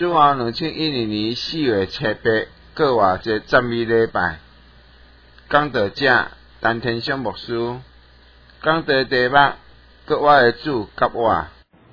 主后2012年4月7日，过活一个赞美礼拜。讲道者陈天祥牧师，讲道题目，搁我的主甲我。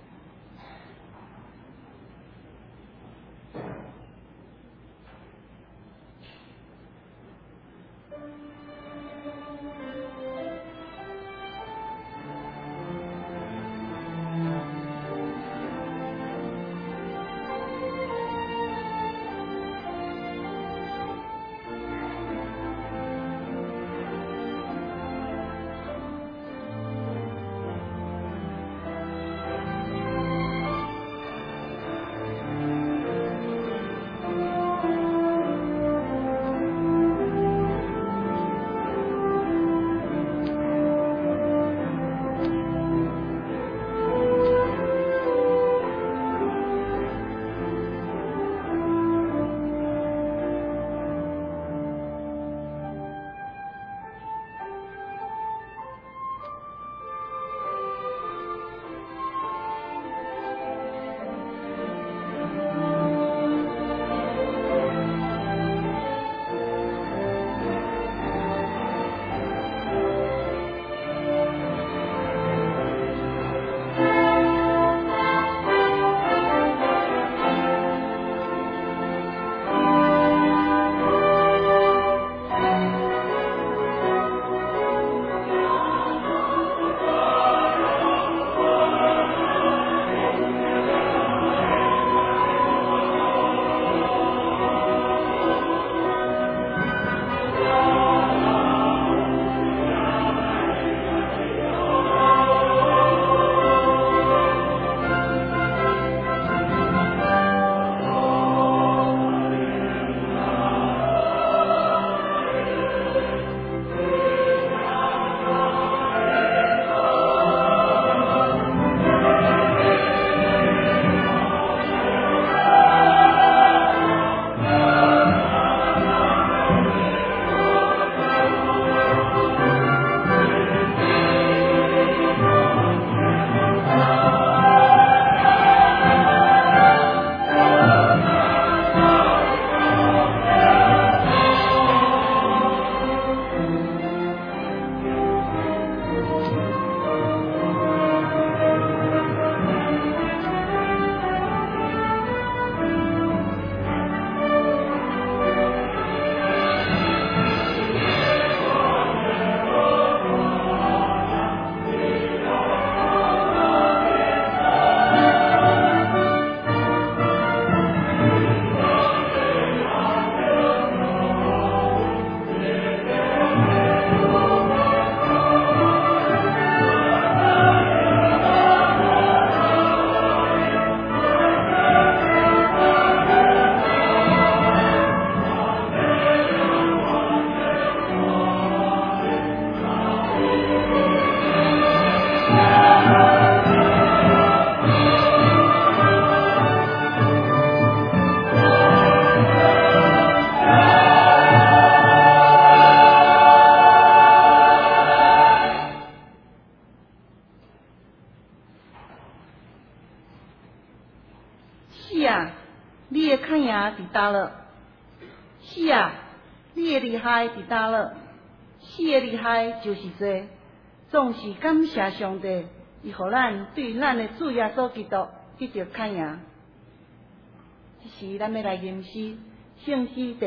是啊，你的看赢伫倒了？是啊，你的厉害伫倒了？是的厉害就是这，总是感谢上帝，伊互咱对咱的主耶稣基督得到看赢。这时咱要来吟诗，圣诗第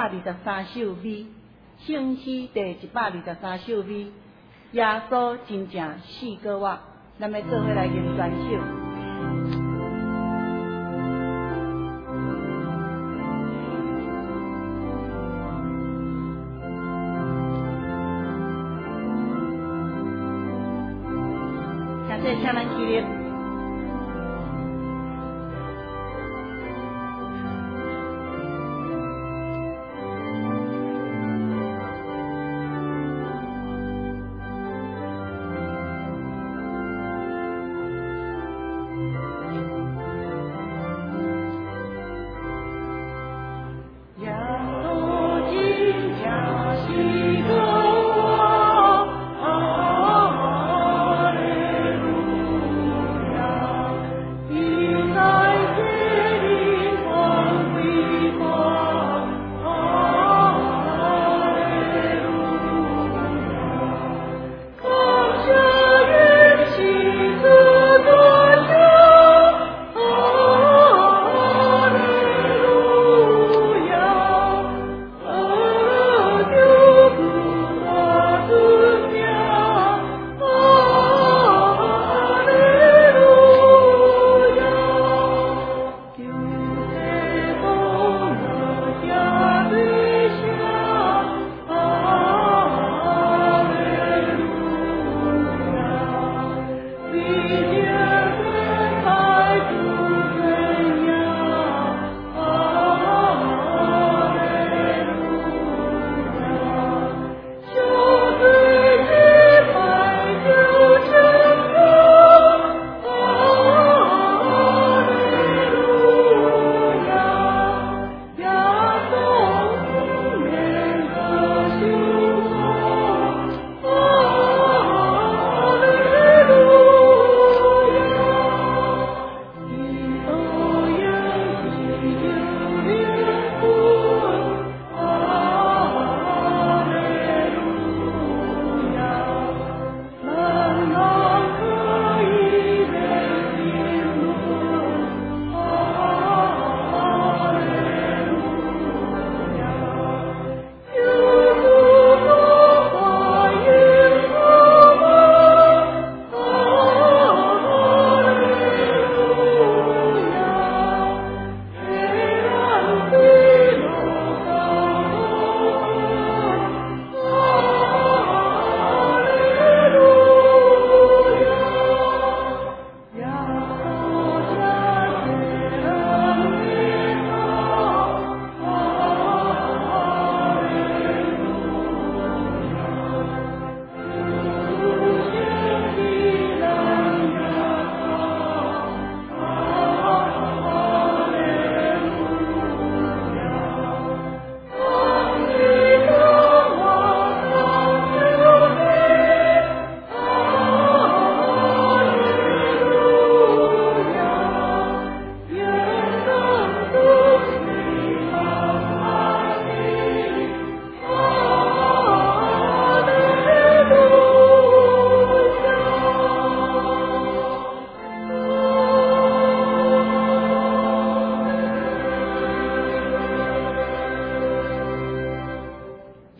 123首美，圣诗第123首美，耶稣真正死过我，咱要做伙来吟全首。请咱起立。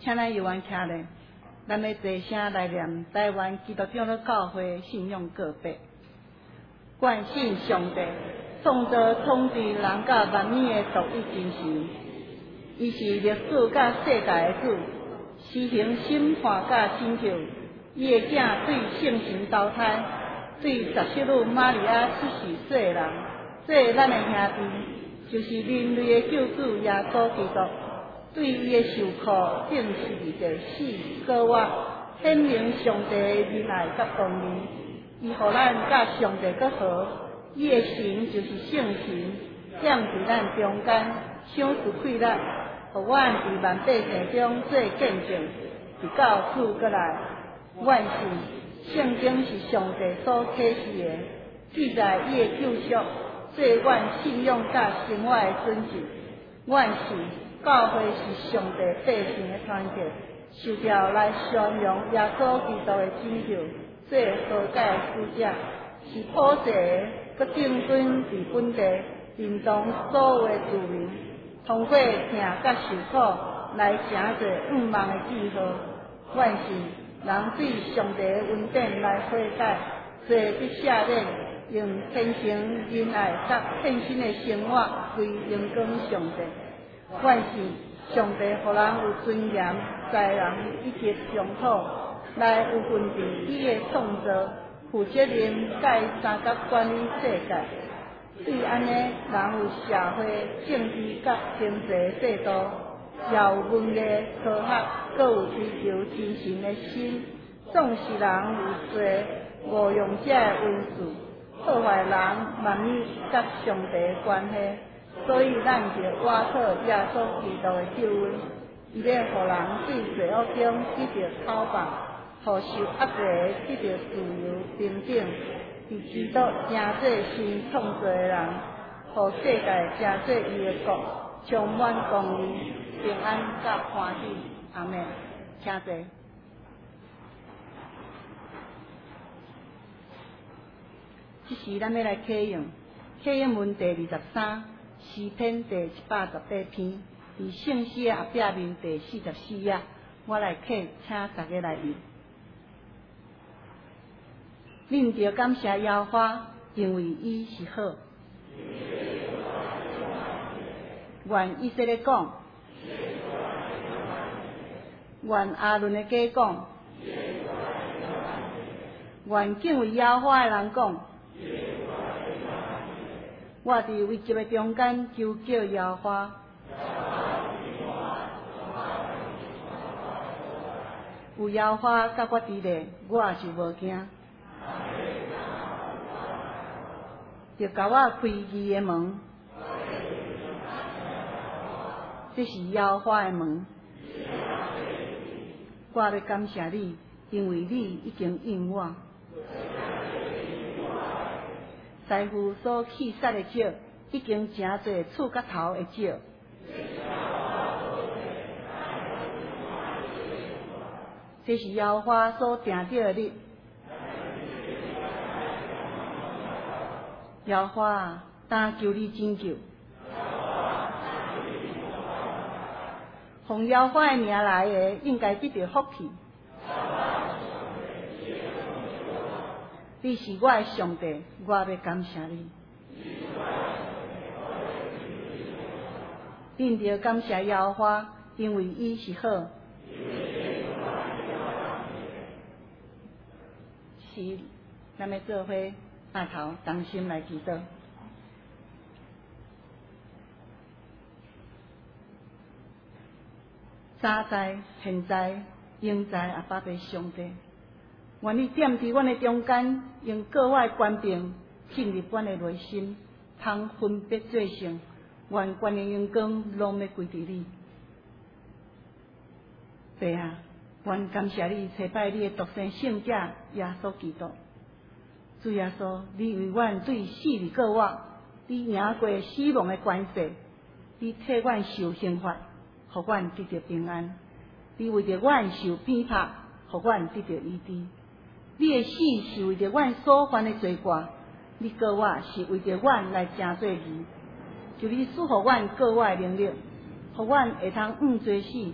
请咱由原徛咧，咱要齐声来念台湾基督长老教会信仰告白。愿信上帝，创造统治人甲万物的独一真神。伊是历史甲世界的主，施行审判甲拯救。伊的囝对圣神投胎，对17女玛利亚出世做人，做咱的兄弟，就是人类的救主耶稣基督。对伊的受苦、定十字架死、搁活，显明上帝的仁爱甲公义。伊互咱甲上帝搁好，伊的神就是圣神，踮伫咱中间，赏赐快乐，互阮伫万百姓中做见证，直到主搁来。阮信圣经是上帝所启示的，记载伊的救赎，做阮信仰甲生活的准则。阮信教会是上帝百姓的团结，受召来宣扬耶稣基督的拯救，做和解的使者，是普世的，搁定准伫本地，认同所有的子民，通过听甲受苦来成就愿望的记号。阮信人对上帝的恩典来悔改，做得赦免，用虔诚仁爱甲献身的生活归荣光上帝。阮信上帝互人有尊严、在人以及疆土，来有份伫伊的创造，负责任甲伊三角管理世界。对安尼，人有社会、政治甲经济制度，也有文艺、科学，搁有追求真神的心。纵使人有罪，误用这的文字，破坏人万物甲上帝的关系。所以，咱就倚靠耶稣基督的救恩，伊要互人对罪恶中得到讨放，互受压迫的得到自由平等，伫基督成做新创造的人，互世界成做伊的国，充满公义、平安甲欢喜。阿们，请坐。即时咱要来启用启用文第23。诗篇第118篇，伫圣诗的后壁面第44页，我来启，请大家来念。恁着感谢耶和华，因为伊是好。愿以色列讲，愿阿伦的家讲，愿敬畏耶和华的人讲。我伫危急的中间求叫耶和华，有耶和华甲我伫咧，我是无惊。就甲我开义的门，这是耶和华的门。我要感谢你，因为你已经应我。师傅所弃杀的鸟，已经诚侪触角头的鸟。这是耶和华所定定的日。耶和华，但求你拯救。奉耶和华的名来的，应该得到福气。你是我的上帝，我要感谢你。恁着感谢耶和华，因为伊是好。是，咱要做伙抬头同心来祈祷。早在、现在、永在阿爸爸上帝。愿你踮伫阮的中间，用各我的权柄进入阮的内心，通分别做成。愿权的荣光拢要归伫你。爸啊，愿感谢你找拜你的独生圣者耶稣基督。主耶稣，你为阮对死而过活，你赢过死亡的关系，你替阮受刑罚，互阮得到平安。你为着阮受鞭拍，互阮得到医治。你的死是为着阮所犯的罪过，你过我是为着阮来成做义。求你赐予阮过我的能力，互阮会通做死，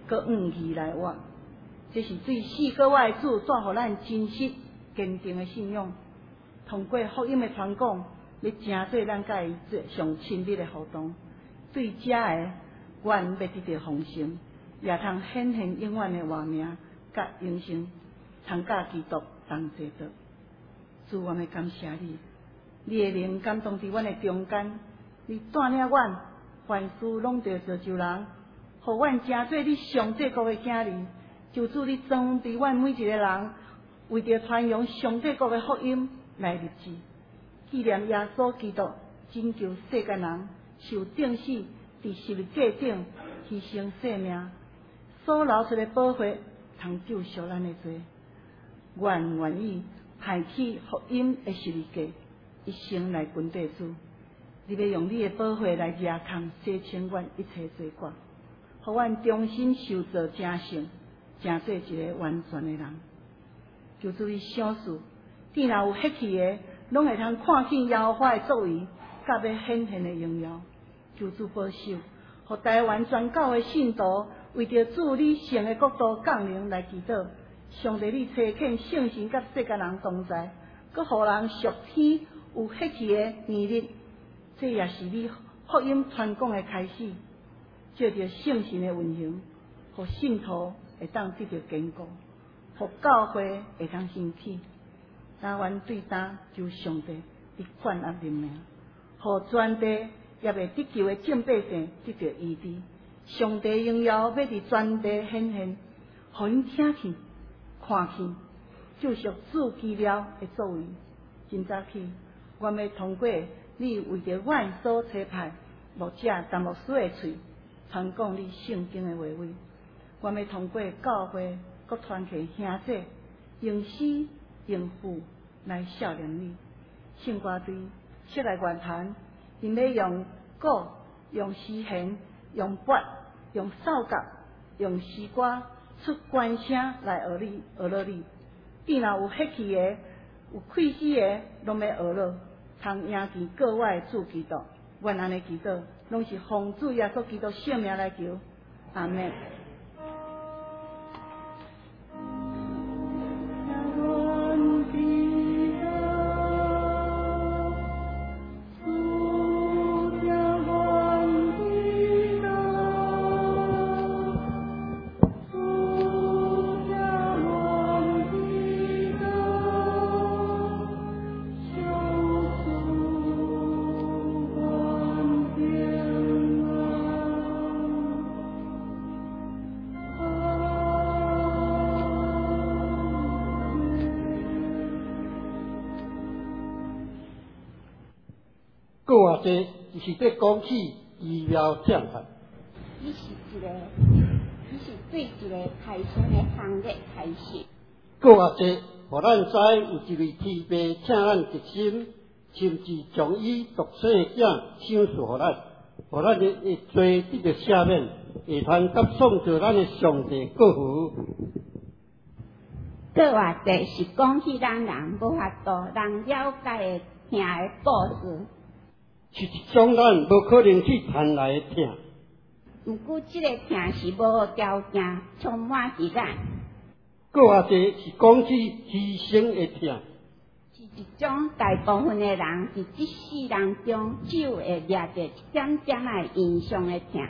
搁用义来活。这是对死搁活的主带予咱真实坚定的信仰。通过福音的传讲，要成做咱甲伊上亲密的互动，对遮的愿要得到丰盛，也通显现永远的活命甲永生，通甲基督同齐到。主，我们感谢你，你的灵感动伫阮的中间，你带领阮，凡事拢着造就人，互阮成做你上帝国的子儿。求主你装伫阮每一个人，为着传扬上帝国的福音来立志，纪念耶稣基督拯救世间人，受钉死伫十字架顶牺牲性命，所流出的宝血通救赎咱的罪。愿意派去福音的十字架，一生来跟地主。你要用你的宝血来热抗洗清阮一切罪过，互阮重新受造成圣，成做一个完全的人。求主你赏赐，天若有血气的，拢会通看见耶和华的作为，甲要显现的荣耀。求主保守，互台湾全教的信徒为着主你圣的国度降临来祈祷。上帝你差遣圣神甲世间人同在，佮互人属天有血气的年日，这也是你福音传讲的开始。借着圣神的运行，互信徒会当得到坚固，互教会会当兴起。但愿对答求上帝你管压人命，互全地也未得救的正百姓得到医治。上帝荣耀要伫全地显现，互因听见、看见，就属主奇妙的作为。今早起，我要通过你为着阮所差派牧者陈牧师的喙，传讲你圣经的话语。我要通过教会各团契兄姐，用诗用赋来孝念你。圣歌队设来乐坛，因要用鼓、用诗弦、用钹、用扫角、用诗歌出关声来学乐你。电若有血气的、有气息的，拢要学乐，通赢见各外主基督。愿安尼祈祷，拢是奉主耶稣基督圣名来求，阿门。 个话这就是在讲起医疗政策。 伊是对一个开心的行业开始。 个话这，互咱知有一位天父请咱决心，甚至将伊独生的囝赏赐互咱，互咱会罪得到赦免，会通甲创造咱的上帝过福。 个话这是讲起咱人无法度人了解的听的故事。 是一种咱无可能去谈来的疼。 毋过，这个疼是无条件，充满伫咱。 个话这是讲起牺牲的疼。 是一种大部分的人伫这世人中，只会掠着一点点的印象的疼。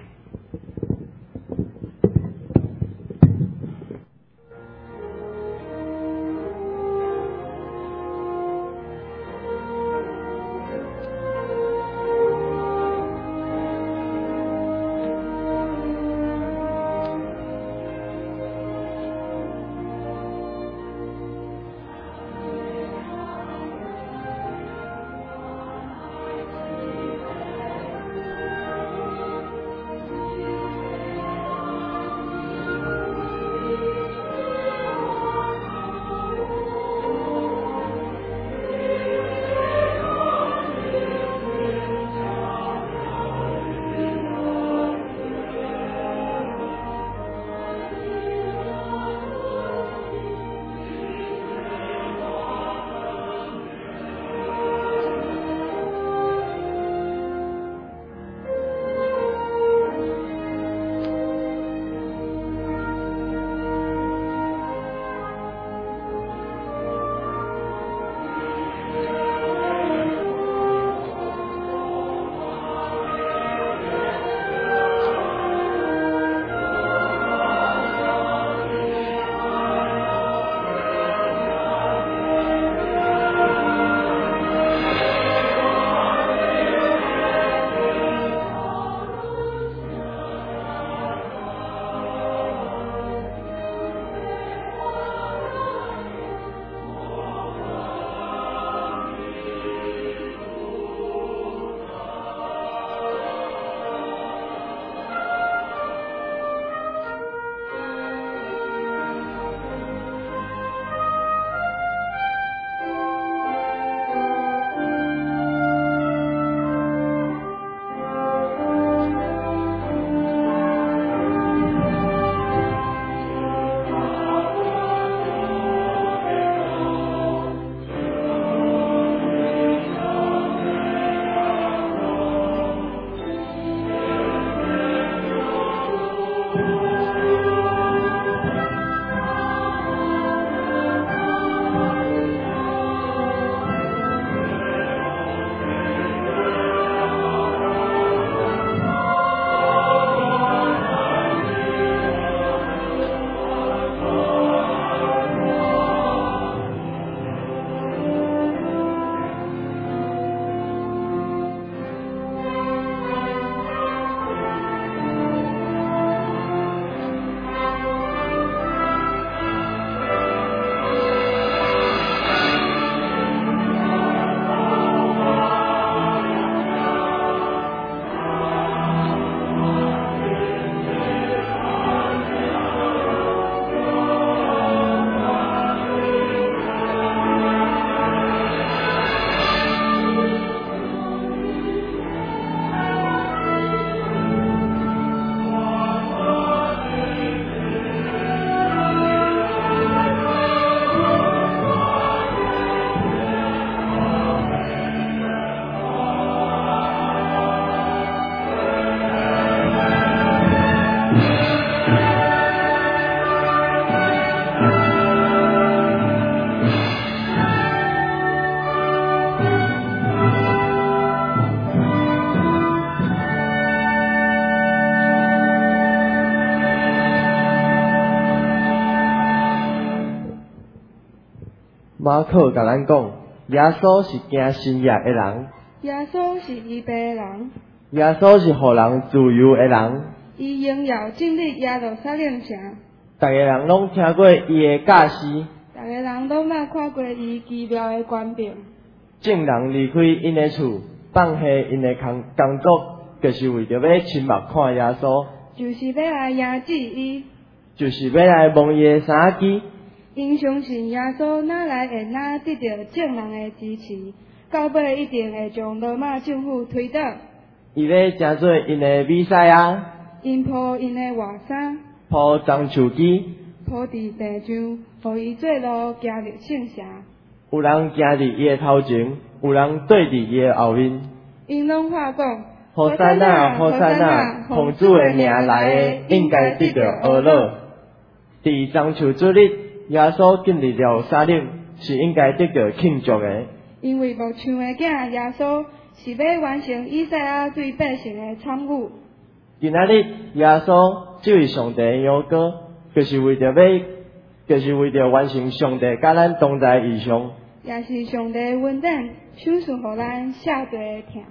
马可甲咱讲，耶稣是行新约的人， 耶稣是预备的人， 耶稣是互人自由的人。 伊仍要进入耶路撒冷城， 逐个人拢听过伊的教示， 逐个人拢捌看过伊奇妙的权柄。 众人离开因的厝，放下因的工作，就是为着要亲目看耶稣， 就是要来迎接伊， 就是要来摸伊的衫机。 因相信耶稣哪来会哪得到众人的支持，到尾一定会将罗马政府推倒。 伊要成做因的弥赛亚， 因铺因的外衫， 铺棕树枝， 铺伫地上，互伊做路行入圣城。 有人行伫伊的头前，有人对伫伊的后面。 因拢话讲： 好山啊，好山啊，奉主的名来的，应该得到呵乐。伫棕树主日，耶稣进入了撒冷，是应该得到庆祝的。 因为牧场的囝耶稣是要完成以赛亚对百姓的参悟。 今仔日耶稣这位上帝的羊羔，就是为着完成上帝甲咱同在的意向， 也是上帝的恩典，赏赐互咱下地的听。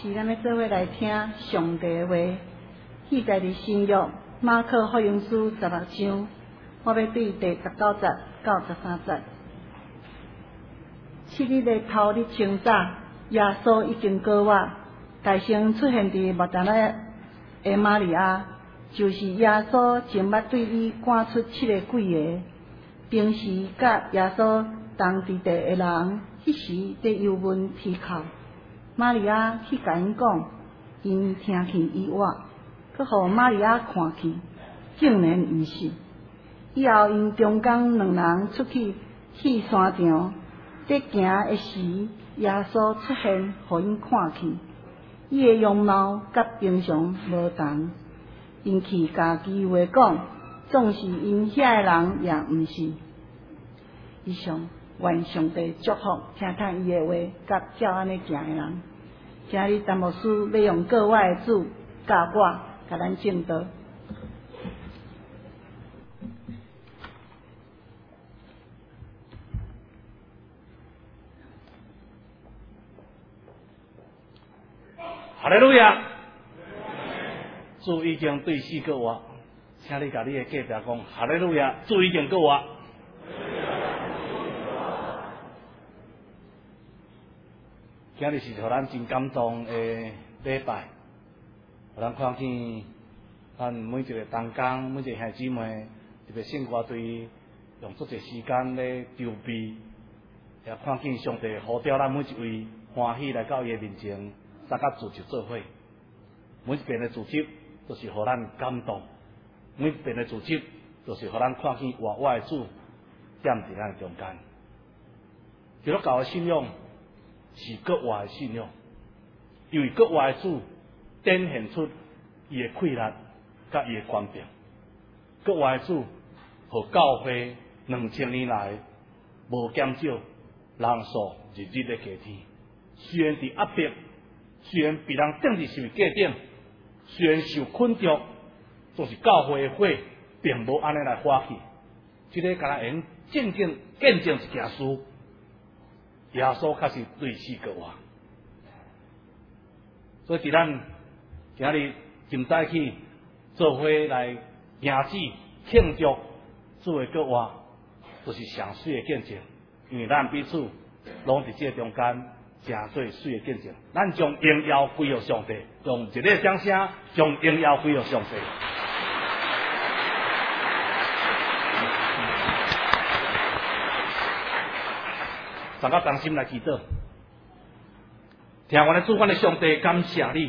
是咱要做伙来听上帝的话，记载伫新约马可福音书16章，我要对第19节到13节。7日的头日清早，耶稣已经过活，大声出现伫莫达拉的玛利亚，就是耶稣前捌对伊赶出7个鬼的。平时甲耶稣同伫地的人，迄时伫幽门啼哭。玛利亚去甲因讲，因听去以外，佮互玛利亚看去，竟然毋信。以后因中间两人出去山场，伫行的时，耶稣出现，互因看去。伊的容貌甲平常无同，因去家己话讲，总是因遐个人也毋信。以上愿上帝祝福听听伊的话，甲照安尼行的人。今日陈牧师要用各位的主教我，甲咱正道。 哈利路亚！主已经对死过活，请你甲你的隔壁讲哈利路亚！主已经过活。今日是互咱真感动的礼拜，互咱看见咱每一个同工、每一个兄姊妹，特别圣歌队用足侪时间咧筹备，也看见上帝呼召咱每一位欢喜来到伊的面前。大家组织做伙，每一遍的组织都是互咱感动，每一遍的组织都是互咱看见活的主踮伫咱中间。基督教的信仰是国活的信仰，因为国活的主展现出伊的气力甲伊的权柄。国活的主互教会2000年来无减少，人数日日的加添。虽然伫压迫，虽然被人政治上界定，虽然受困着，总是教会的火并无安尼来发起。这个敢若用正经见证一件事，耶稣确实对死过活。所以伫咱今日今早起做伙来迎旨庆祝主的过活，就是上水的见证，因为咱彼此拢伫这中间。真做水的见证，咱将荣耀归予上帝，用一个掌声将荣耀归予上帝。大家同心来祈祷，听我的主管的上帝，感谢你，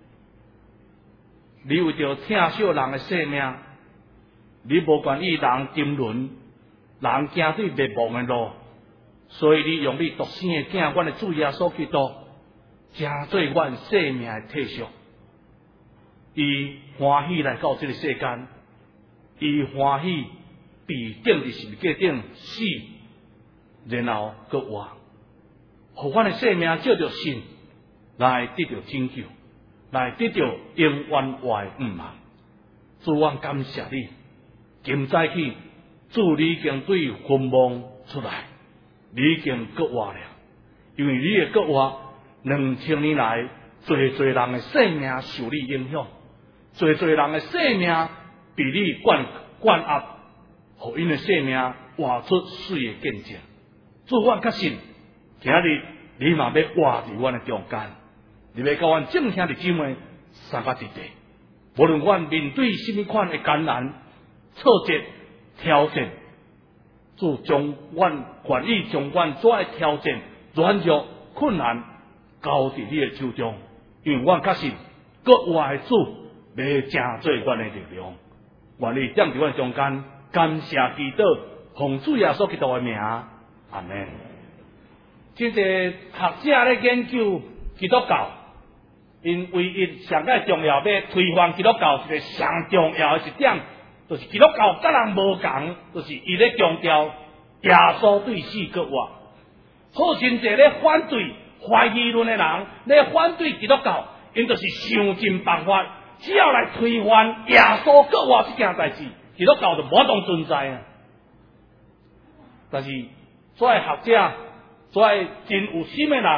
你为着疼惜人的性命，你无愿意人沉沦，人行对灭亡的路。所以你用你独生的囝，阮的主耶稣基督，成做阮生命的体恤。伊欢喜来到这个世间，伊欢喜被钉伫十字架顶死，然后搁活，互阮的生命照着信来得到拯救，来得到永远活的盼望。主，阮感谢你，今早起，主你已经对坟墓出来。你已经过活了，因为你的过活2000年来，最人的生命受你影响，最人的生命被你灌压，互因的生命活出水的见证。主，阮确信，今日你嘛要活伫阮的中间，你要甲阮正兄弟姊妹三个伫地，无论阮面对什么款的艰难、挫折、挑战。主将阮愿意将阮所爱挑战、软弱、困难交伫你的手中，因为阮确信，国活的主要成做阮的力量。愿意踮伫阮中间，感谢祈祷，奉主耶稣基督的名，阿门。这个学者咧研究基督教，因唯一上个重要要推翻基督教一个上重要的一点。就是基督教甲人无共，就是伊咧强调耶稣对死过活。好真侪咧反对怀疑论的人，咧反对基督教，因就是想尽办法，只要来推翻耶稣过活这件代志，基督教就无当存在啊。但是，所谓学者，所谓真有心的人，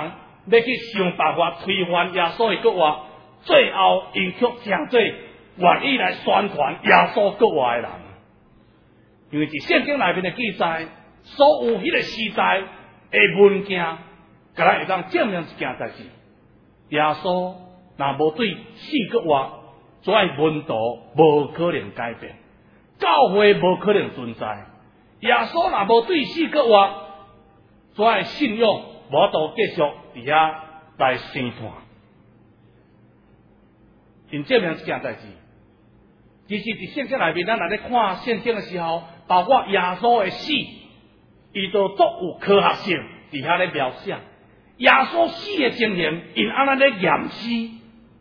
要去想办法推翻耶稣的国话，最后因却诚济愿意来宣传耶稣国话的人。因为伫圣经内面的记载，所有迄个时代的文件，甲咱会当证明一件代志：耶稣若无对四国话，遮个文道无可能改变，教会无可能存在。耶稣若无对四国话，遮个信仰无法度继续伫遐来生存。因证明一件代志，其实伫圣经内面，咱若咧看圣经的时候，包括耶稣的死，伊都足有科学性伫遐咧描写。耶稣死的情形，因安尼咧验尸。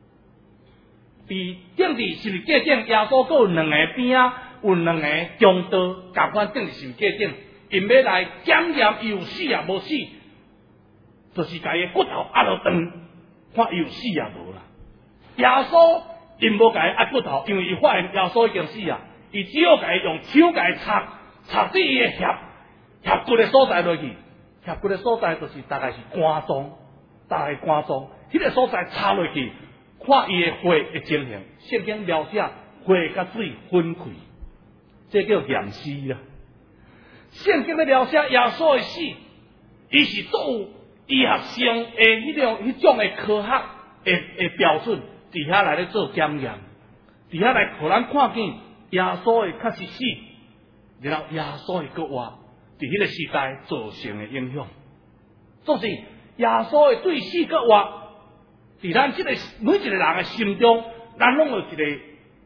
伫顶伫是毋是界顶？耶稣阁有两个边啊，有两个中道，共款顶伫是毋是界顶？因要来检验伊有死啊无死，就是甲伊骨头压落长，看伊有死啊无啦。耶稣因无甲伊压骨头，因为伊发现耶稣已经死啊，伊只好甲伊用手甲伊插伫伊的肋骨的所在落去。肋骨的所在就是大概是肝脏，迄个所在插落去，看伊的血的情形。圣经描写血甲水分开，这叫验尸啦。圣经咧描写耶稣的死，伊是做有医学性的迄种的科学的标准，伫遐来咧做检验，伫遐来互咱看见耶稣的确实死，然后耶稣的国话伫迄个时代造成的影响。总是耶稣的对死国话，伫咱即个每一个人的心中，咱拢有一个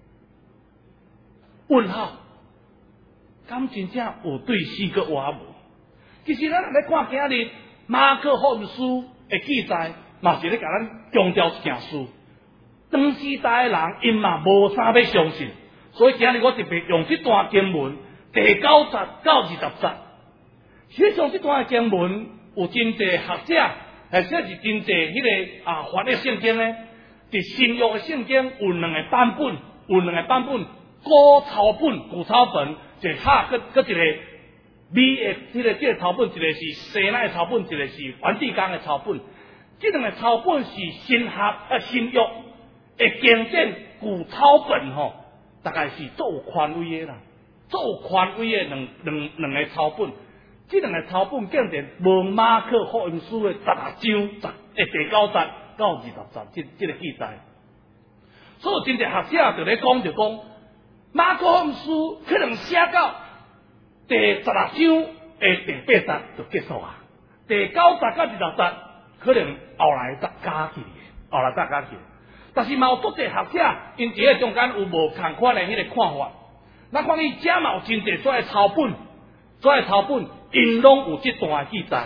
问号。敢真正有对死国话无？其实咱咧看今日马可福音书的记载，嘛是咧甲咱强调一件事：当时代的人因嘛无啥要相信，所以今日我特别用这段经文第9节到20节。实际上这段经文有真侪学者，或者是真侪迄个翻译圣经呢，伫新约的圣经有两个版本，古抄本。一个哈，搁一个美的这个抄本，一个是西奈的抄本，一个是梵蒂冈的抄本。这两个抄本是新约的经典古抄本吼，大概是足有权威的啦，足有权威的两个抄本。这两个抄本竟然无马可福音书的16章第9节到20节这个记载。所以真侪学者就咧讲。马可福音书可能写到第16章的第8节就结束啊，第9节到20节可能后来再加起来，但是嘛有足侪学者因伫个中间有无同款的迄个看法。咱看伊遮嘛有真侪遮个抄本，因拢有这段记载，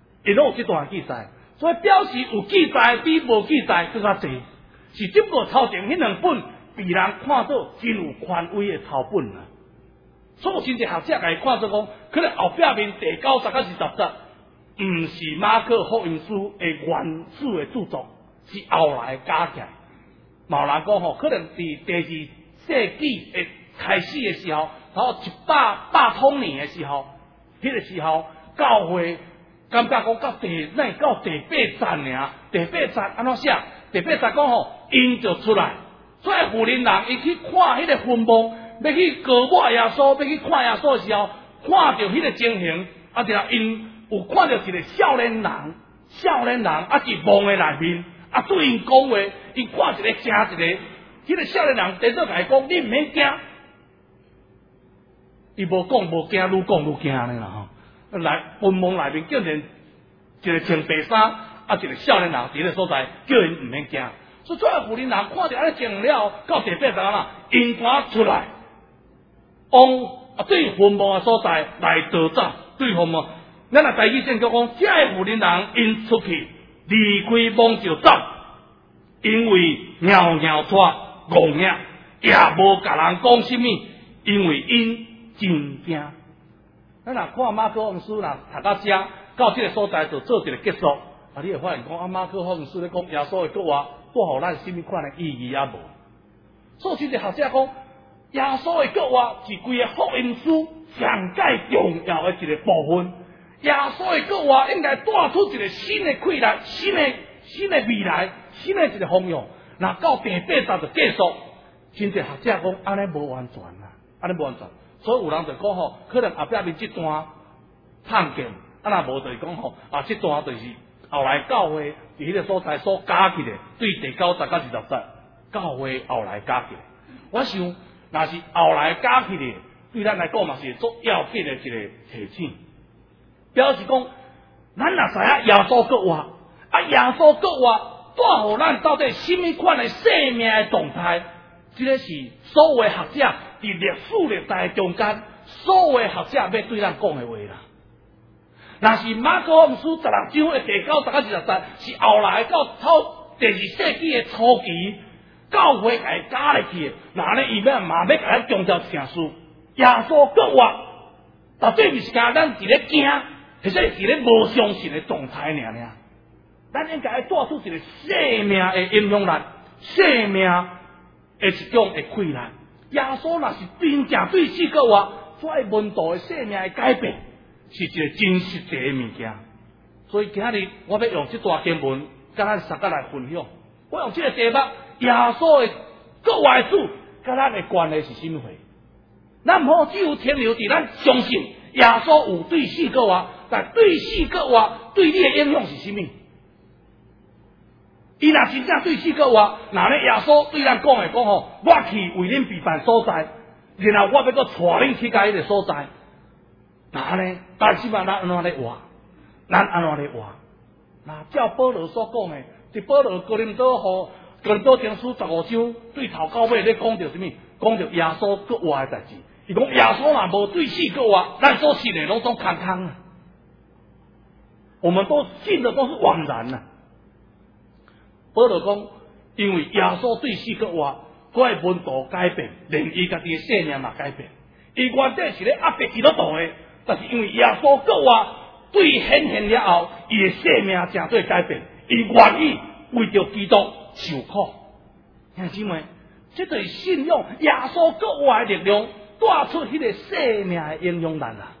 所以表示有记载比无记载更较侪，是这个头前迄两本。被人看做真有权威的抄本啊，所以有真侪学者来看做讲，可能后壁面第9节到20节，毋是马可福音书的原始的著作，是后来加起来。有人讲吼，可能伫第2世纪的开始的时候，然后100通年的时候，迄个时候教会感觉讲到第8节尔，第8节安怎写？第8节讲吼，因就出来。所以富人人伊去看迄个坟墓，要去高抹耶稣，要去看耶稣的时候，看到迄个情形，然后因有看到一个少年人伫墓的内面，对因讲话，因看一个惊一个，迄个少年人在做甲伊讲，你毋免惊，伊无讲无惊，愈讲愈惊呢啦吼。来坟墓内面竟然一个穿白衫，一个少年人伫个所在，叫因毋免惊。所以，这个富人人看到安尼情了，到第8节啦，因赶出来，往对坟墓的所在来逃走，对坟墓。咱若第2圣经讲，这个富人人因出去离开墓就走，因为袅袅拖戆硬，也无甲人讲什么，因为因真惊。咱若看马可福音书啦，读到遮，到这个所在就做一个结束。你会发现讲马可福音书咧讲耶稣的国话。带互咱什么款的意义也无，所以真侪学者讲，耶稣的国话是规个福音书上界重要的一个部分。 耶稣的国话应该带出一个新的气来，新的未来，新的一个方向。那到第8章就结束，真侪学者讲安尼无完全啦，安尼无完全。所以有人就讲吼，可能后壁面这段探见，若无就是讲吼，这段就是后来教会伫迄个所在所加起来，对第9节到20节，教会后来加起来。我想，若是后来加起来，对咱来讲嘛是足要紧的一个提醒，表示讲，咱若知影耶稣国话，耶稣国话带互咱到底什么款的生命的状态？这个是所有学者伫历史历代中间，所有学者要对咱讲的话啦。若是马可福音书16章的第9节到20节，是后来到第2世纪的初期，教会甲伊加入去的。那呢，伊要嘛要甲咱强调一件事：耶稣国话，绝对毋是甲咱伫咧惊，或者是咧无相信的状态尔。咱应该带出一个生命的影响力，生命的一种的气力。耶稣若是真正对死国话，所以门徒的生命的改变，是一个真实际的物件。所以今日我要用这段经文，甲咱大家来分享。我用这个题目，耶稣的国话的主，甲咱的关系是甚么货？咱唔好只有停留伫咱相信耶稣有对死国话，但对死国话对你的影响是甚么？伊若真正对死国话，那呢耶稣对咱讲的讲吼，我去为恁备办所在，然后我要搁带恁去到迄个所在。那呢，但是嘛，咱安怎咧活？咱安怎咧活？那照保罗所讲的，伫保罗哥林多前书15章对头到尾咧讲着什么？讲着耶稣国话的代志。伊讲耶稣若无对死国话，咱所信的拢总空空啊。我们都信的都是枉然啊。保罗讲，因为耶稣对死国话，我的门徒改变，连伊家己的生命嘛改变。伊原底是咧压迫基督徒的，但是因为耶稣国话对显现了后，伊的生命正对改变，伊愿意为着基督受苦。兄弟姊妹，这就是信仰耶稣国话的力量，带出迄个生命的影响力啦。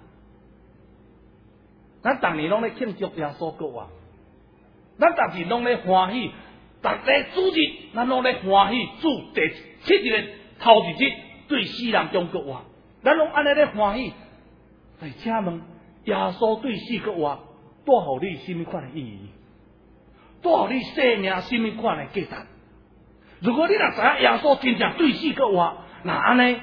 咱逐年拢咧庆祝耶稣国话，咱逐日拢咧欢喜。逐个主日，咱拢咧欢喜主第7日的头一日对世人讲国话，咱拢安尼咧欢喜。但请问，耶稣对死国话带互你什么款的意义？带互你生命什么款的价值？如果你若知影耶稣真正对死国话，那安尼，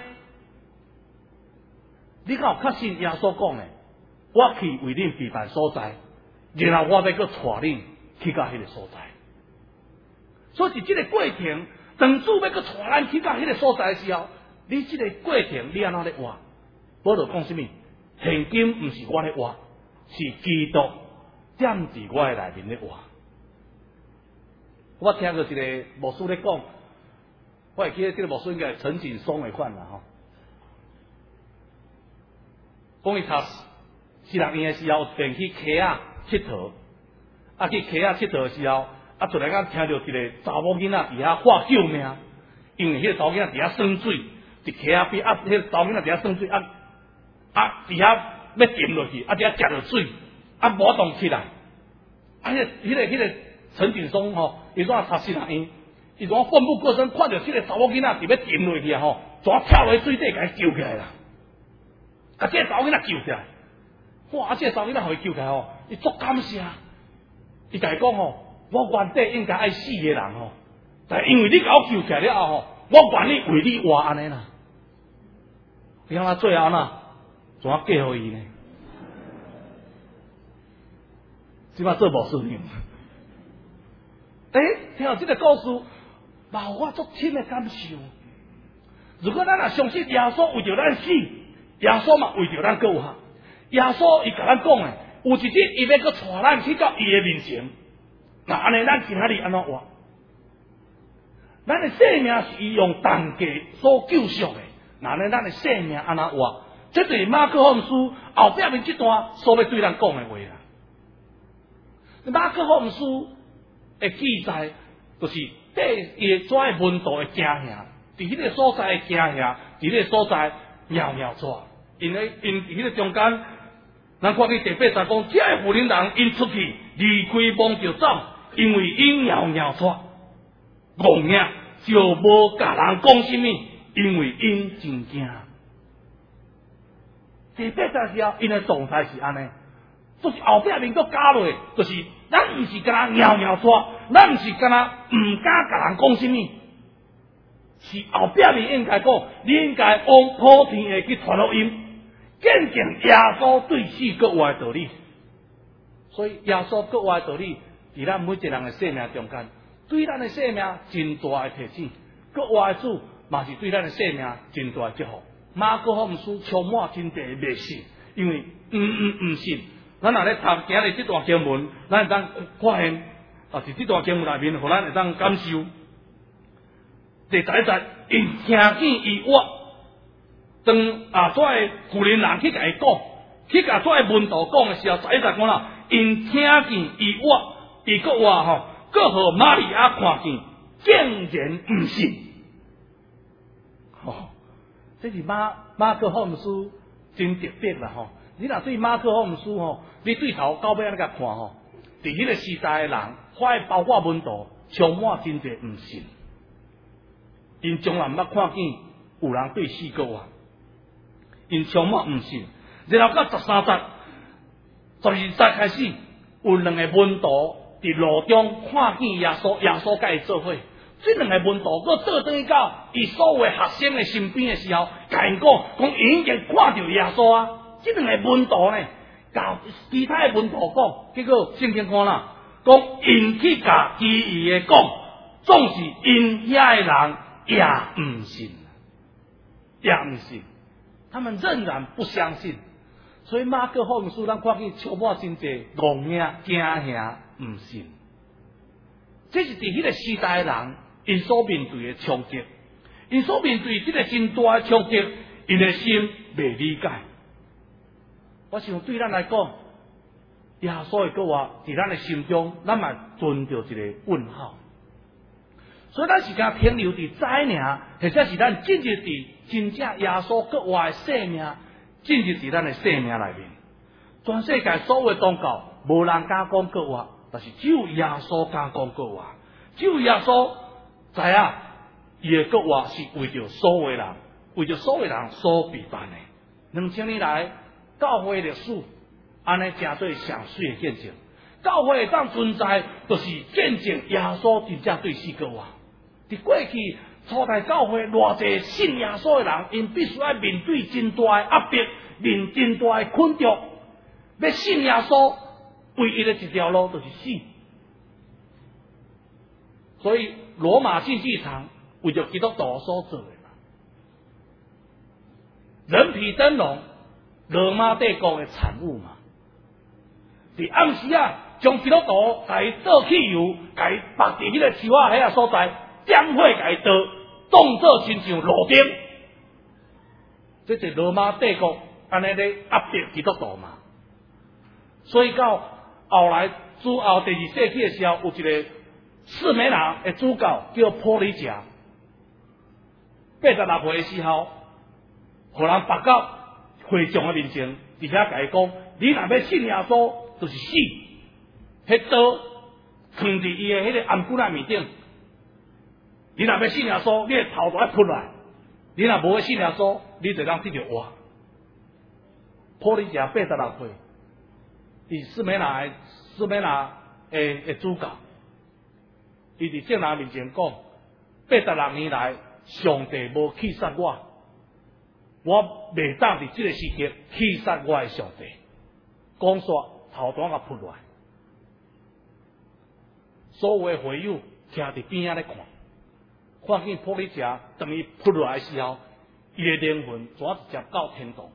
你敢有确信耶稣讲的？我去为恁备办所在，然后我要搁带恁去到迄个所在。所以，这个过程，当主要搁带咱去到迄个所在的时候，你这个过程你安怎咧活？保罗讲什么？现今不是我咧活，是基督占伫我的内面咧活。我听过一个牧师咧讲，我会记得这个牧师应该是陈景松的款啦吼。讲伊读16年的时候，便去溪仔佚佗，去溪仔佚佗的时候。突然间听到一个查某囡仔伫遐喊救命，因为迄个查某囡仔伫遐耍水，伫溪仔边迄个查某囡仔伫遐耍水，伫遐要沉落去，伫遐食着水，无动起来，迄个陈景松吼，伊怎读16年，伊怎奋不顾身看到迄个查某囡仔伫要沉落去吼，怎跳落去水底，甲伊救起来啦，这个查某囡仔救起来，哇！这个查某囡仔互伊救起来吼，伊足感谢，伊甲伊讲吼。我原底应该爱死的人吼，但因为你甲我救起来了后吼，我愿意为你活安尼啦。你看最后呐，怎嫁互伊呢？即摆做无顺用。听到这个故事，嘛我足深的感受。如果咱若相信耶稣为着咱死，耶稣嘛为着咱过活。耶稣伊甲咱讲的，有一日伊要搁带咱去到伊的面前。那安尼，咱今仔日安怎活？咱的生命是伊用重价所救赎的。那安尼，咱的生命安怎活？这就是马可福音书后壁面这段所要对咱讲的话啦。马可福音书的记载，就是伊遮的门徒的家兄，伫迄个所在的家兄，伫迄个所在蹑蹑抓，因迄个中间咱看见第八节讲，这个妇人人因出去离开梦就走，因为因摇摇错，戆影就无甲人讲什么，因为因真惊。第八节时候，因的状态是安尼，就是后壁面佫加落，就是咱毋是敢若摇摇错，咱毋是敢若毋敢甲人讲什么，是后壁面应该讲，你应该往普天下去传福音。见证耶稣对死国活的道理，所以耶稣国活的道理，伫咱每一个人的生命中间，对咱的生命真大的提醒。国活的主嘛是对咱的生命真大的祝福。马可福音书充满真侪迷信，因为唔信。咱若咧读今日这段经文，咱会当发现，是这段经文内面，互咱会当感受。第11节，因听见伊话。当所个妇人人去甲伊讲，去甲所个门徒讲的时候，11节讲啦，因听见伊话，伊佫话吼，佫互玛利亚看见，竟然唔信。这是马可福音书真特别啦吼！你若对马可福音书吼，你对头到尾安尼甲看吼，伫迄个时代的人，包括门徒，充满真侪唔信，因从来毋捌看见有人对死国活。因充满唔信，然后到13节、12节开始，有两个门徒伫路中看见耶稣，耶稣甲伊做伙。这两个门徒佫倒转去到伊所有学生的身边的时候，甲因讲伊已经看到耶稣啊。这两个门徒呢，甲其他的门徒讲，结果圣经看啦，讲因去甲其余的讲，总是因遐的人也唔信，也唔信。他们仍然不相信，所以马可福音书咱看见充满真侪戆影、惊吓、唔信。这是伫迄个时代的人，因所面对的冲击，因所面对这个真大的冲击，因的心未理解。我想对咱来讲，耶稣的国话伫咱的心中，咱嘛存着一个问号。所以咱是敢停留伫知尔，或者是咱进入伫真正耶稣国活的生命，进入伫咱的生命内面。全世界所有的宗教，无人敢讲国活，但是只有耶稣敢讲国活。只有耶稣知影，伊的国活是为着所有人，为着所有人所备办的。2000年来，教会历史安尼真对上水的见证。教会会当存在，就是见证耶稣真正对死国活。伫过去初代教会偌济信耶稣的人，因必须要面对真大的压迫，面真大的困窘。要信耶稣，唯一的一条路就是死。所以罗马竞技场为着基督徒所做的嘛，人皮灯笼，罗马帝国的产物嘛。伫暗时将基督徒甲伊倒汽油，甲伊绑伫迄个树仔迄个所在。点火甲伊倒，当作亲像路灯，这是罗马帝国安尼咧压迫基督徒嘛。所以到后来主后第2世纪的时候，有一个士美拿的主教叫普里贾，86岁的时候，互人绑到会众的面前，伫遐甲伊讲：你若要信耶稣，就是死。迄刀放伫伊的迄个颔骨仔面顶。你若要信耶稣，你的头就要扑来；你若无要信耶稣，你就当得着活。普里贾86岁，伫士美拿的主教，伊伫圣人面前讲：86年来，上帝无气杀我，我袂当伫这个时刻气杀我的上帝。讲煞头端甲扑来，所有的会友徛伫边仔咧看。看见普里贾当伊扑落来的时候，伊的灵魂怎直接到天堂。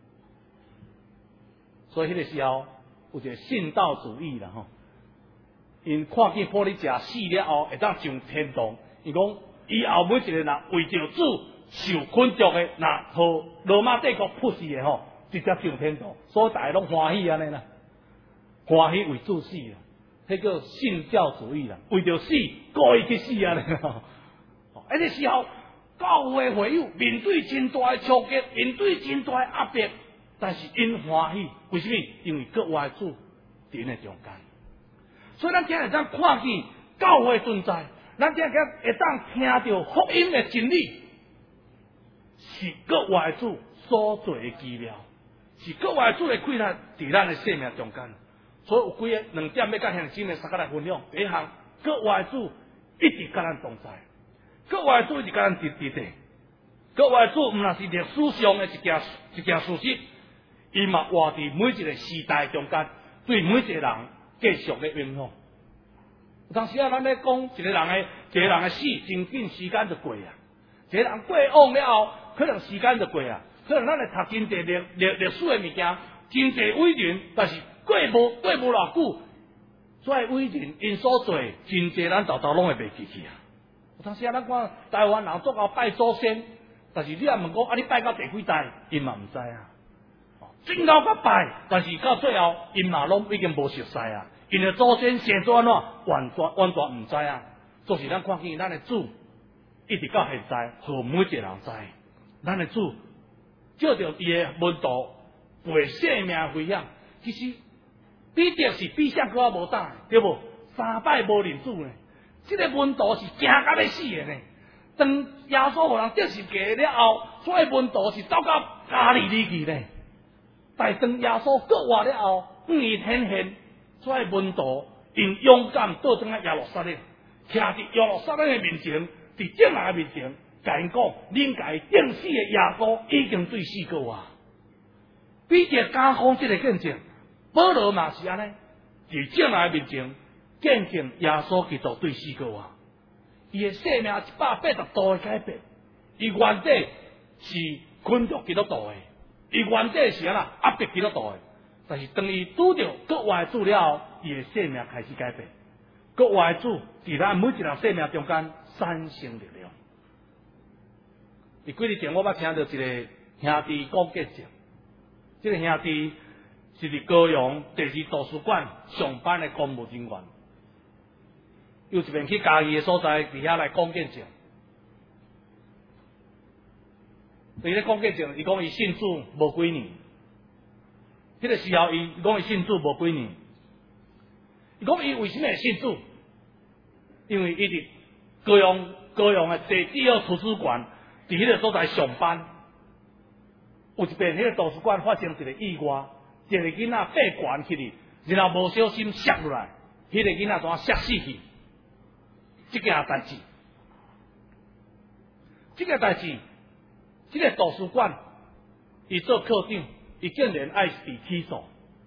所以迄个时候有一个信道主义啦吼，因看见普里贾死了后会当上天堂，伊讲以后每一个人为着主受困住的，那和罗马帝国扑死的吼，直接上天堂，所以大家拢欢喜安尼啦，欢喜为主死啦，迄叫信教主义啦，为着死故意去死安尼啦。迄个时候，教会会友面对真大的冲击，面对真大的压迫， 但是因欢喜，为什么？因为国外主伫因的中间，所以咱今日当看见教会存在，咱今日会当听到福音的真理，是国外主所做的奇妙，是国外主的气力伫咱的生命中间。所以有几个2点要甲兄姊妹三个来分享。第一项，国外主一直甲咱同在，国外主一直甲咱伫地。国外主毋若是历史上的一件事实，伊嘛活伫每一个时代中间，对每一个人继续的影响。有当时啊，咱咧讲一个人的死，真紧时间就过啊；一个人过往了后，可能时间就过啊。可能咱来读真侪历史的物件，真侪伟人，但是过无偌久，所以伟人因所做，真侪咱豆拢会袂记起啊。有当时啊，咱看台湾人做到拜祖先。但是你也问讲，啊，你拜到第几代，因嘛唔知啊。真到甲拜，但是到最后，因嘛拢已经无熟悉啊。因的祖先生做安怎，完全唔知啊。就是咱看见咱的主，一直到现在，互每一个人知。咱的主借着伊的门徒为生命危险，其实比着是比啥个无胆，对无？3摆无认主呢，这个门徒是惊到要死的呢。当耶稣互人得十架了后，所以门徒是走到加利利去呢。但当耶稣国活了后，光显现，所以门徒因勇敢倒转去耶路撒冷，徛伫耶路撒冷的面前，伫众人的面前，甲因讲：恁家定死的耶稣已经对死过啊！比着加讲这个见证，保罗嘛是安尼，伫众人的面前见证耶稣基督对死过啊！伊的生命180度的改变，伊原底是困着基督徒的，伊原底是安那压迫基督徒的，但是当伊拄着国外主了后，伊的生命开始改变。国外主伫咱每一人生命中间产生力量。伫几日前，我捌听到一个兄弟讲见证，这个兄弟是伫高雄第2图书馆上班的公务人员。又一边去家己的所在，伫遐来讲见证。伊咧讲见证，伊讲伊信主无几年。迄个时候，伊讲伊信主无几年。伊讲伊为什么会信主？因为伊伫高雄的第2图书馆，伫迄个所在上班。有一遍，迄个图书馆发生一个意外，一个囡仔爬悬去哩，然后无小心摔落来，迄个囡仔怎摔死去？这件代志，这个图书馆，伊做科长，伊竟然爱被起诉，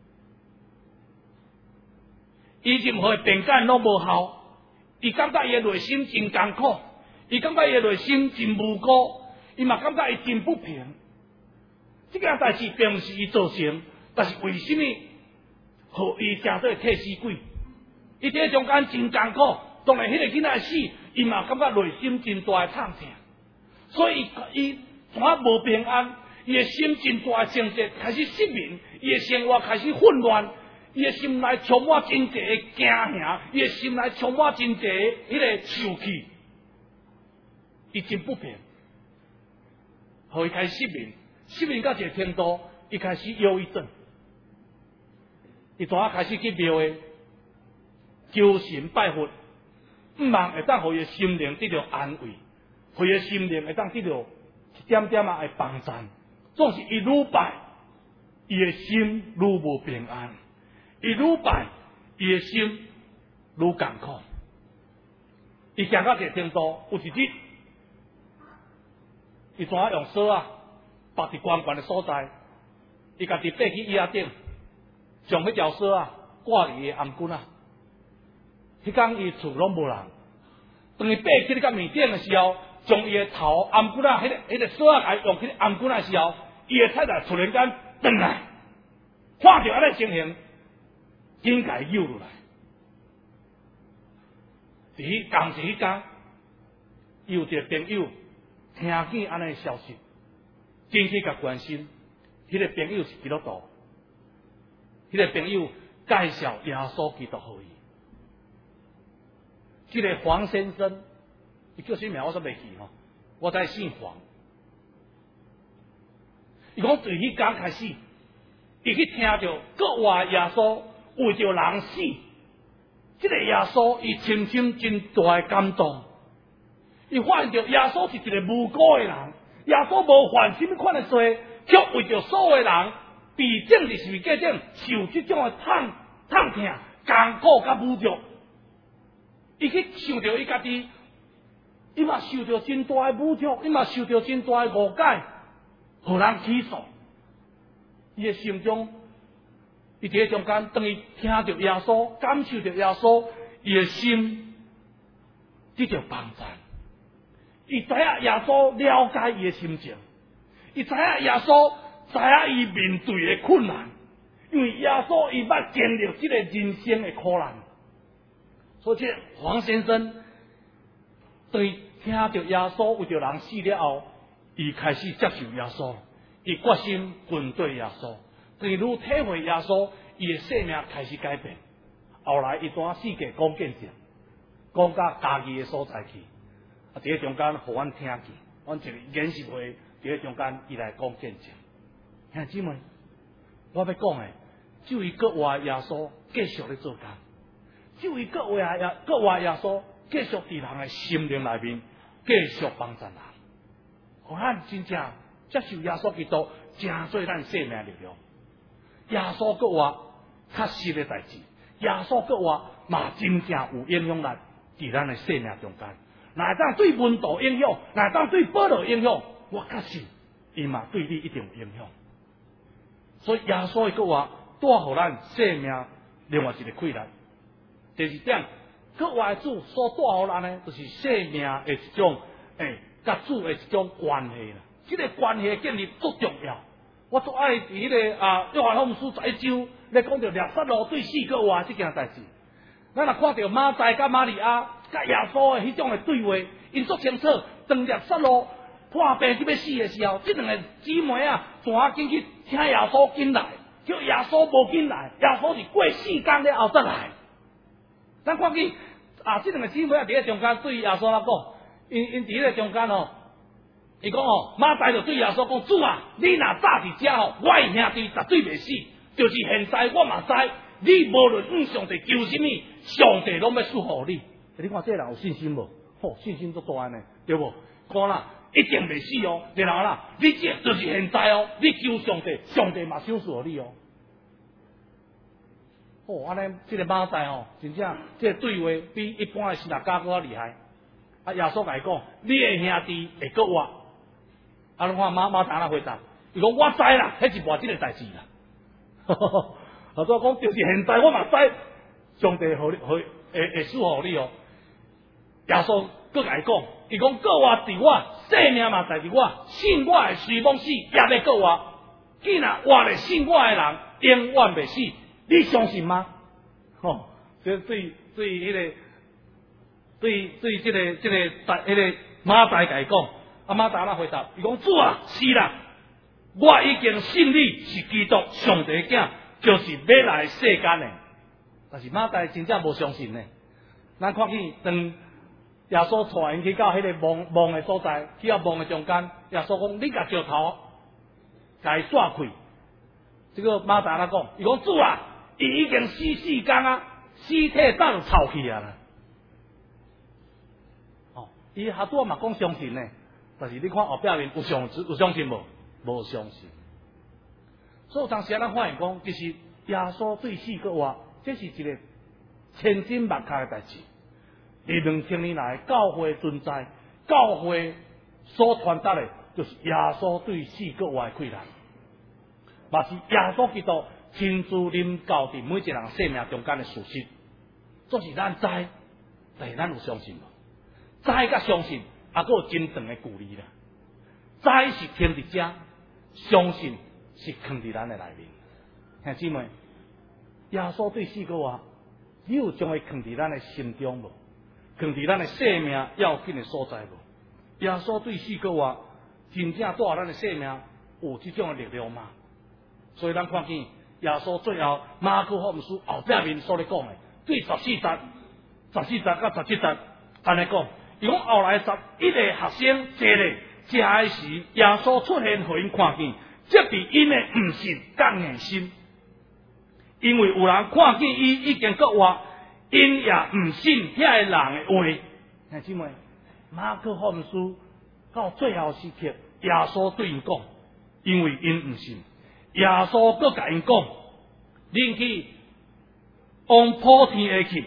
伊任何辩解拢无效，伊感觉伊的内心真艰苦，伊感觉伊的内心真无辜，伊嘛感觉伊真不平。这件代志并不是伊造成，但是为什么互伊成做替死鬼？伊伫中间真艰苦。当然，迄个囡仔死，伊嘛感觉内心真大的痛痛，所以伊怎无平安？伊的心真大的情绪开始失眠，伊的生活开始混乱，伊的心内充满真侪的惊吓，伊的心内充满真侪的迄个受气，伊真不平，互伊开始失眠到一个程度，伊开始忧郁症，伊怎开始去庙的求神拜佛。毋望会当互伊心灵得到安慰，互伊心灵会当得到一点点的帮助。总是伊愈拜，伊的心愈无平安；伊愈拜，伊的心愈艰苦。伊行到一个程度，有一日，伊怎用锁啊，绑伫悬悬的所在，伊家己爬去椅仔顶，将迄条锁啊挂伫伊的颔棍啊。迄天伊厝拢无人，当伊爬起咧到面顶的时候，将伊的头颔棍啊，迄个锁啊，用起颔棍的时候，伊的太太突然间转来，看到安尼情形，紧甲伊揪落来。伫当时迄天，伊有一个朋友听见安尼的消息，真去甲关心。迄个朋友是基督徒，迄个朋友介绍耶稣基督互伊。这个黄先生，伊叫什么名我煞袂记吼，我知姓黄。伊讲从迄天开始， 伊去听着国外耶稣为着人死，这个耶稣伊深深真大的感动。伊发现着耶稣是一个无辜的人，耶稣无犯什么款的罪，却为着所有的人，被政治是各种受这种的痛痛艰苦甲侮辱。伊去想着伊家己，伊嘛受着真大的侮辱，伊嘛受着真大的误解，互人起诉。伊的心中，伊伫个中间，当伊听着耶稣，感受着耶稣，伊的心得到帮助。伊知影耶稣了解伊的心情，伊知影耶稣知影伊面对的困难，因为耶稣伊捌经历这个人生的苦难，所以这黄先生对听着耶稣为着人死了后，伊开始接受耶稣，伊决心跟对耶稣，但愈体会耶稣，伊的生命开始改变。后来伊蹛世界讲见证，讲到家己的所在去。伫个中间，互阮听见，阮一个演习会，伫个中间，伊来讲见证。兄姊妹，我要讲的，就伊国外耶稣继续咧做工，就伊国外耶稣继续伫人的心灵内面继续帮助人，互咱真正接受耶稣基督，成做咱生命力量。耶稣国外确实的代志，耶稣国外嘛真正有影响力伫咱的生命中间。若当对温度影响，若当对保罗影响，我确信伊嘛对你一定有影响。所以耶稣的国话带互咱生命另外一个困难。第二点，国话的主所带互咱呢，就是生命的一种甲主的一种关系啦。这个关系建立足重要。我最爱伫迄个约翰福音书11章咧讲到列撒罗对死国话这件代志。咱若看到马大甲玛利亚甲耶稣的迄种的对话，因足清楚，当列撒罗破病去要死的时候，这两个姊妹怎紧去请耶稣紧来，叫耶稣无紧来，耶稣是过4天了后再来。咱看见这两个姊妹伫咧中间对耶稣来讲，因伫咧中间伊讲马大就对耶稣讲：主啊，你若早伫遮我的兄弟绝对袂死，就是现在我嘛知。你无论向上帝求什么，上帝拢要赐予你。你看这个人有信心无？信心足大呢，对无？看啦，一定袂死哦。然后啦，你这就是现在哦，你求上帝，上帝嘛赏赐予你哦。安尼这个马大真正这个对话比一般的神学家更厉害。耶稣甲伊讲：你的兄弟会搁活。你看马大哪回答？伊讲：我知啦，迄是偌即个代志啦。我讲就是现在，我嘛知，上帝会赐予你哦。耶稣搁甲伊讲，伊讲国话伫我，生命嘛在伫我，信我的随风死，也要国话。既然活咧信我的人，永远袂死，你相信吗？这对迄个对这个马大甲伊讲，马大哪回答？伊讲主啊，是啦，我已经信你是基督上帝的囝。就是要来世间的，但是马大真正无相信呢。咱看见当耶稣带因去到迄个梦的所在，去到梦的中间，耶稣讲：你甲石头，甲伊刷开。这个马大哪讲？伊讲主啊，伊已经死4天尸体早就臭去啊啦。伊下拄嘛讲相信呢，但是你看后壁面有相信无？无相信。所以有当时咱发现讲，其实耶稣对死国话，这是一个千真万确的代志。2000年来教会存在，教会所传达的，就是耶稣对死国话的困难，嘛是耶稣基督亲自临到伫每一个人生命中间的事实。这是咱知，但是咱有相信无？知甲相信，还佫有真长的距离啦。知是听伫遮，相信是藏伫咱的内面。兄姊妹，耶稣对死国话，你有将伊藏伫咱的心中无？藏伫咱的生命要紧的所在无？耶稣对死国话，真正带咱的生命有这种的力量吗？所以咱看见耶稣最后马可福音书后壁面所咧讲的，对14节甲17节安尼讲，伊讲后来11个学生坐咧，食的时耶稣出现，互因看见。 这比因的毋信更硬心，因为有人看见伊已经搁活，因也毋信遐个人的话。兄姊妹，马可福音书到最后时刻，耶稣对因讲，因为因毋信，耶稣搁甲因讲，恁去往普天下去，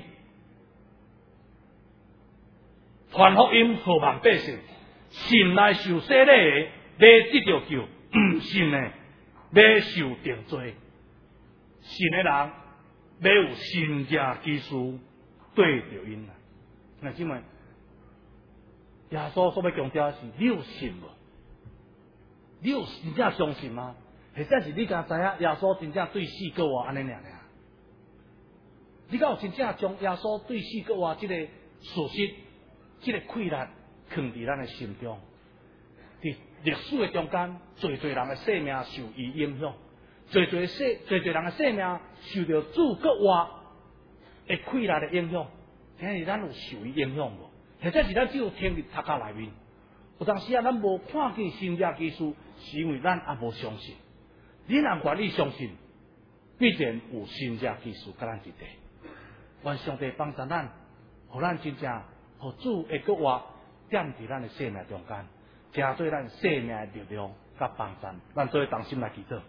传福音互万百姓，信来受洗礼的，要得到救；毋信的，要受定罪。信的人要有神家基础对着因啦。兄姊妹，耶稣所要强调的是，你有信无？你有真正相信吗？或者是你敢知影耶稣真正对死搁活安尼尔？你敢有真正将耶稣对死搁活这个事实、这个气力藏伫咱的心中？伫历史的中间，侪侪人的生命受伊影响，侪侪人的生命受到主搁活的气力的影响。今日咱有受伊影响无？或者是咱只有听伫头壳内面？有当时啊，咱无看见神家基础，是因为咱也无相信。你若愿意相信，必然有神家基础甲咱一地。愿上帝帮助咱，互咱真正互主会搁活点伫咱的生命中间，加对咱生命的力量甲帮助。咱做同心来祈祷。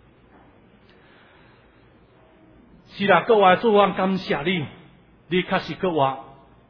是啦，各位主，我感谢你，你确实搁活。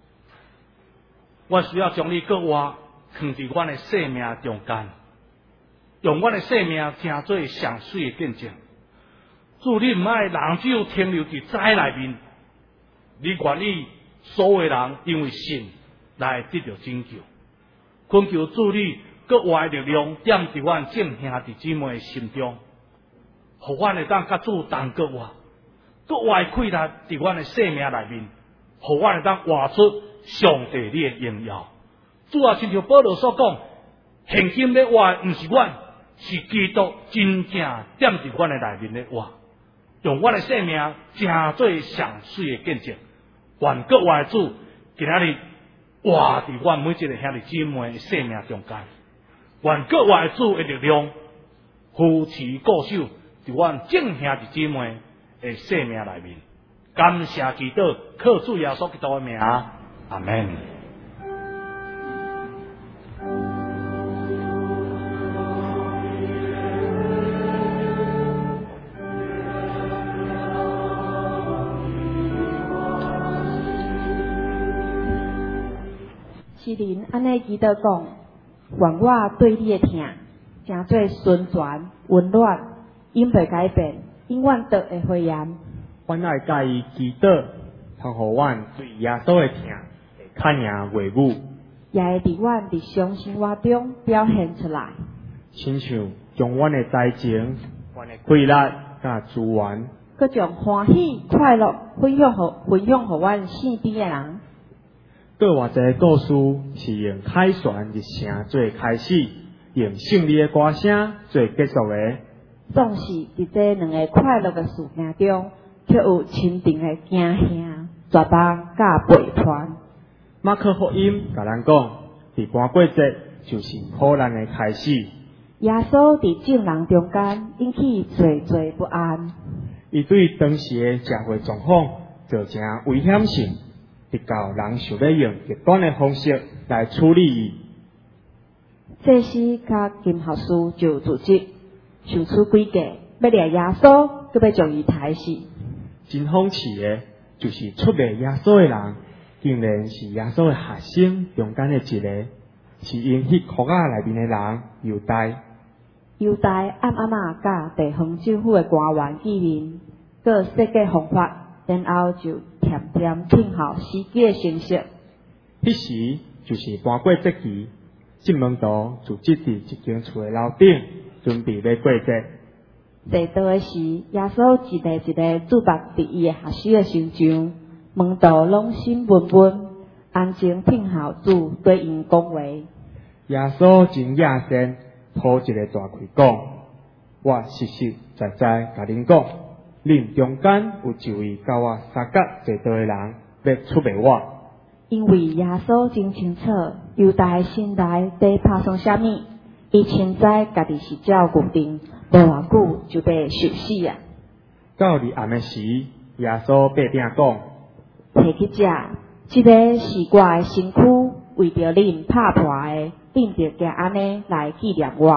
我需要将你搁活放伫阮的生命中间，用阮的生命成做上水的见证。主，你唔爱人只有停留伫灾内面，你愿意所有人因为信来得到拯救。恳求主你搁活的力量点伫阮众兄弟姊妹的心中，互阮会当甲主同搁活，搁活的气力伫阮的生命内面，互阮会当活出上帝你的荣耀。主啊，亲像保罗所讲，现今咧活的毋是阮，是基督真正点伫阮的内面咧活，用阮的生命成做上水的见证。愿各位主今仔日活伫阮每一个兄弟姊妹的生命中间，愿各位主的力量扶持固守伫阮众兄弟姊妹的生命内面。感谢祈祷，靠主耶稣基督的名，阿门。 诗人安尼祈祷讲：愿我对你的疼，成做纯全、温暖，永袂改变，永远都会回延。 阮爱介意祈祷，通互阮对耶稣的疼会较赢话语， 也会伫阮日常生活中表现出来。 亲像将阮的才情、阮的气力甲资源， 佮将欢喜、快乐分享互阮身边的人。 搁偌一个故事是用凯旋日声做开始，用胜利的歌声做结束的。 总是伫这两个快乐的事件中，却有亲情的惊吓、绝望甲背叛。 马可福音甲咱讲，伫搬过节就是苦难的开始。 耶稣伫众人中间引起惴惴不安。 伊对当时的社会状况造成危险性。直到人想要用极端的方式来处理伊， 祭司甲金学士就组织想出诡计，要掠耶稣，佮要将伊杀死。 真讽刺的，就是出卖耶稣的人，竟然是耶稣的学生中间的一个，是因迄窟仔内面的人犹大。 犹大暗暗甲地方政府的官员见面，佮设计方法。然后就甜甜听候司机的信息。 迄时就是搬过节期，进门道就集伫一间厝的楼顶，准备要过节。 坐到的时，耶稣一个一个注目伫伊的学生的身上，门道拢心闷闷，安静听候主对因讲话。 耶稣真野善，吐一个大气讲：我实实在在甲恁讲。恁中间有一位甲我相隔坐道的人，要出卖我。 因为耶稣真清楚，犹大的心内在打算啥物，伊清知家己是照固定， 无偌久就被受死啊。 到日暗的时，耶稣八鼎讲： 摕去食，即个是我的身躯，为着恁拍破的，恁着加安尼来纪念我。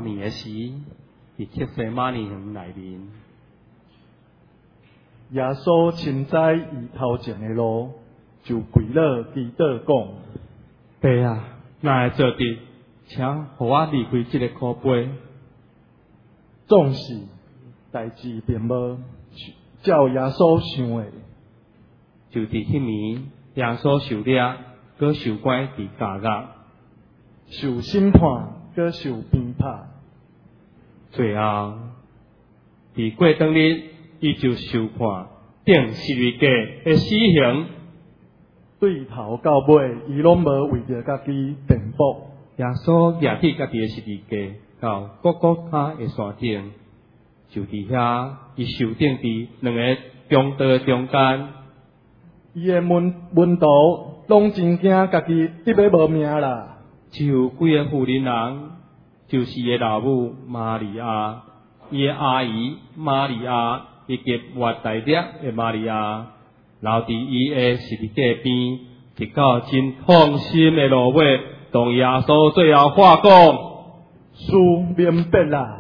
暝的时，伫帖西马尼园内面， 耶稣亲知伊头前的路，就跪了祈祷讲： 爸啊，若会做得，请互我离开这个苦杯。 总是代志并无照耶稣想的， 就伫迄暝，耶稣受掠，搁受关伫监狱， 受审判，搁受鞭拍。 最后，伫过当日，伊就受判定十字架的死刑。 对头到尾，伊拢无为着家己辩驳。 耶稣举起家己的十字架，到各各他的山顶，就伫遐，伊受定伫两个中道中间。 伊的门徒拢真惊家己得要无命啦。 只有几个妇人人，就是伊的老母玛利亚，伊的阿姨玛利亚，以及活大粒的玛利亚，留伫伊的十字架边，直到真痛心的落尾，同耶稣最后话讲： 事明白啦。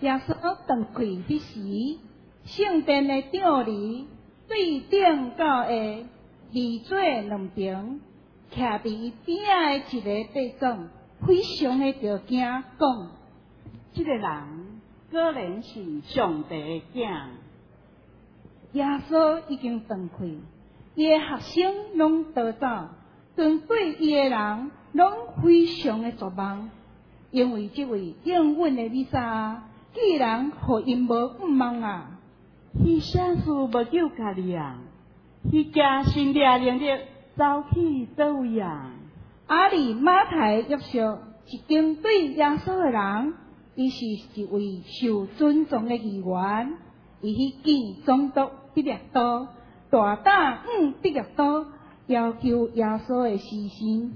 耶稣断开迄时，圣殿的吊梨对顶到下二做两边，徛伫伊边仔的一个弟兄，非常的着惊，讲： 这个人果然是上帝的囝。 耶稣已经断开，伊的学生拢逃走，跟对伊的人拢非常的绝望，因为这位永远的弥撒亚，既然互因无毋望啊， 伊啥事无救家己啊？伊惊心掠灵力走去倒位啊？ 阿里马太约瑟一经对耶稣的人，伊是一位受尊重的议员，伊去见总督彼拉多，大胆彼拉多要求耶稣的牺牲。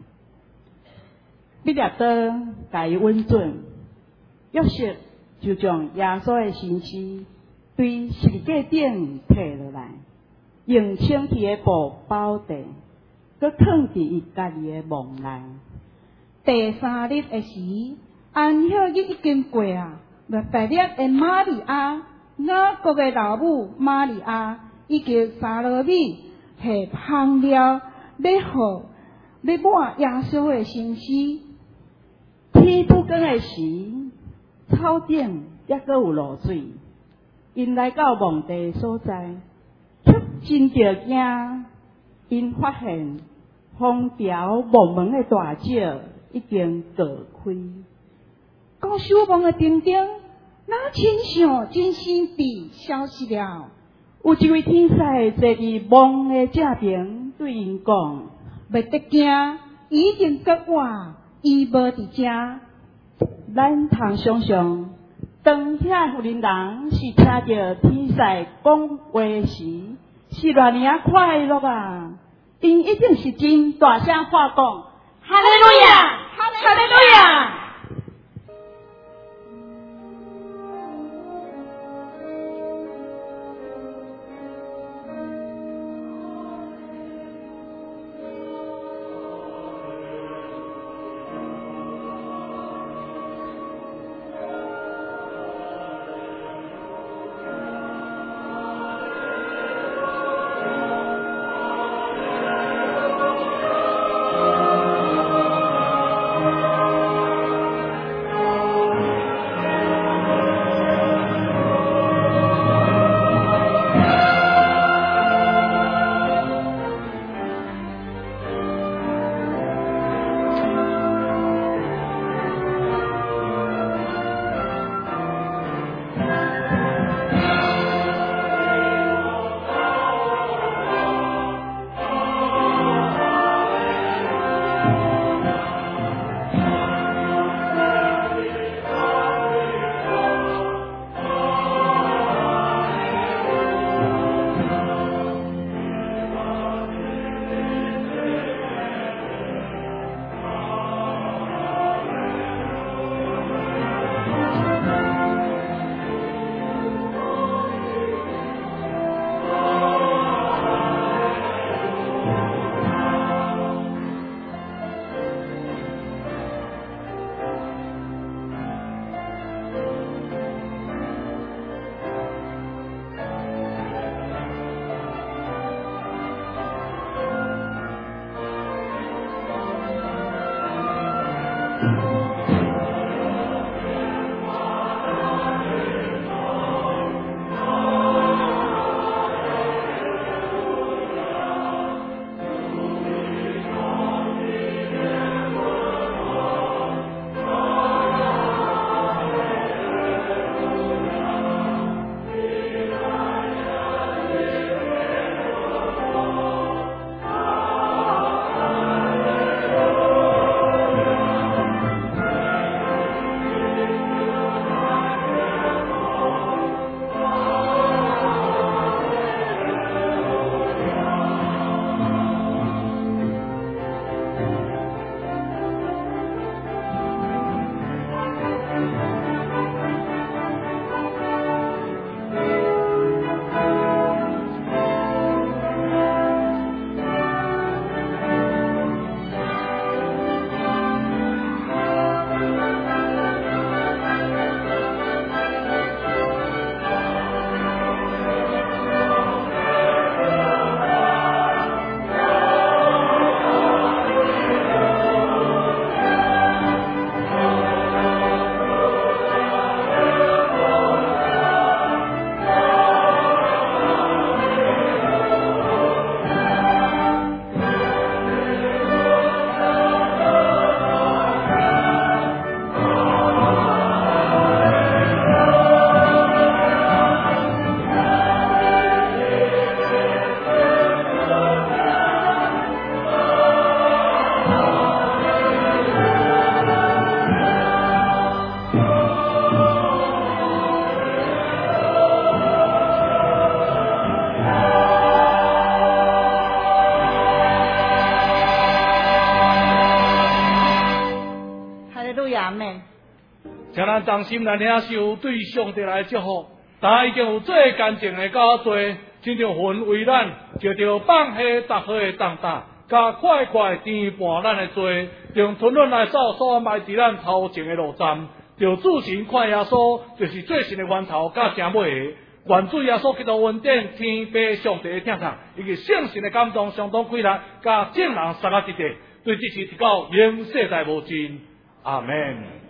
彼拉多甲伊允准，约瑟就将耶稣的身躯对十字架顶摕落来，用清气的布包地，佮藏伫伊家己的梦内。 第三日的时，安息日已经过啊，第日的玛利亚，雅各的老母玛利亚，以及撒罗米，下香料要抹耶稣的身躯。 天不光的时，草顶抑阁有露水。因来到墓地所在，却真着惊。因发现封条墓门的大石已经割开， 讲守墓的顶顶，那亲像真神秘消失了。 有一位天使坐伫墓的正边，对因讲： 袂得惊，伊已经割活，伊无伫遮。 咱通想象，当遐妇人人是听着天使讲话时，是偌尼啊快乐啊！因一定是真大声话讲：哈利路亚，哈利路亚！ 咱衷心来领受对上帝来祝福，但已经有最干净的较多，亲像云为咱就着放下逐好的重担，甲快快填满咱的罪，用吞论来走所安排伫咱头前的路站，就主神看耶稣就是最新的源头，甲正尾的。愿主耶稣基督恩典、天父上帝的疼痛，以及圣神的感动，相当快乐，甲众人三个一地，对这事直到永世代无尽。阿门。